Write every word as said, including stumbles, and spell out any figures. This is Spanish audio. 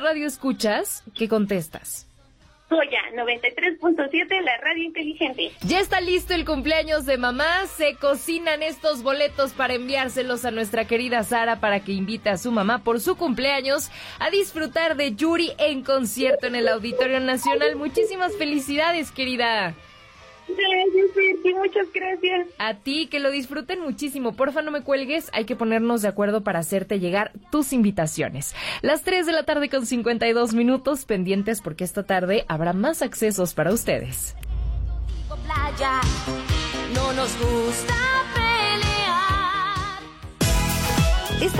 radio escuchas, ¿qué contestas? Joya noventa y tres punto siete, la radio inteligente. Ya está listo el cumpleaños de mamá. Se cocinan estos boletos para enviárselos a nuestra querida Sara para que invite a su mamá por su cumpleaños a disfrutar de Yuri en concierto en el Auditorio Nacional. Muchísimas felicidades, querida. Gracias, Betty, muchas gracias. A ti, que lo disfruten muchísimo. Porfa, no me cuelgues, hay que ponernos de acuerdo para hacerte llegar tus invitaciones. Las tres de la tarde con cincuenta y dos minutos, pendientes porque esta tarde habrá más accesos para ustedes. Playa, no nos gusta